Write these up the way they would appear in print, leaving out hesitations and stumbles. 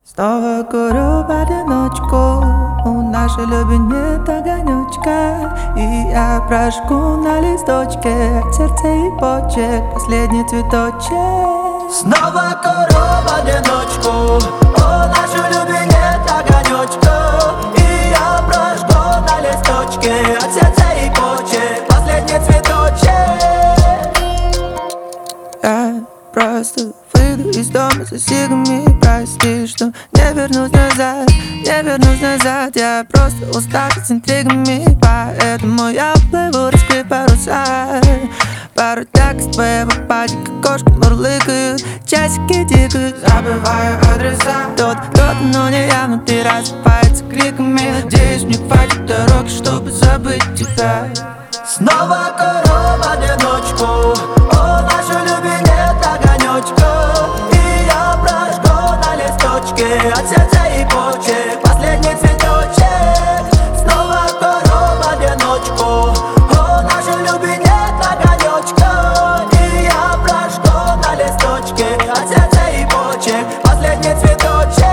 Снова курю в одиночку, у нашей любви нет огонечка. И я прожгу на листочке от сердца и почек последний цветочек. Снова курю в одиночку, у нашей любви нет огонечка. И я прожгу на листочке от сердца и почек последний цветочек. Я просто выйду из дома за сигами. Прости, что не вернусь назад, не вернусь назад. Я просто устал с интригами, поэтому я плыву, раскрыв паруса. Пару текст твоего падика, кошка мурлыкают, часики тикают, забываю адреса. Кто-то, но не я, внутри рассыпается криками. Надеюсь, мне хватит дороги, чтобы забыть тебя. Снова курю в одиночку, у нашей любви нет огонечка. И я прожгу на листочке от сердца и почек последний цветочек. Снова курю в одиночку, у нашей любви нет огонечка. И я прожгу на листочке от сердца и почек последний цветочек.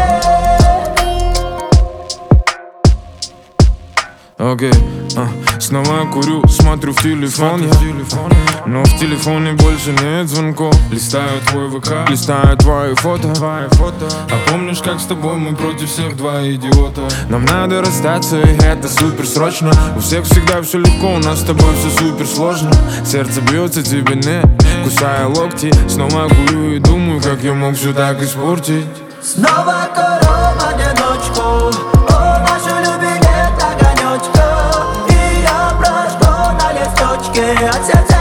Окей, снова курю, смотрю в телефон я. Но в телефоне больше нет звонков. Листаю твой ВК, листаю твои фото. А помнишь, как с тобой мы против всех два идиота? Нам надо расстаться, и это супер срочно. У всех всегда все легко, у нас с тобой все супер сложно. Сердце бьется, тебе не, кусая локти. Снова курю и думаю, как я мог все так испортить. Снова курю в одиночку, у нашей любви нет огонечка. И я прожгу на листочке от сердца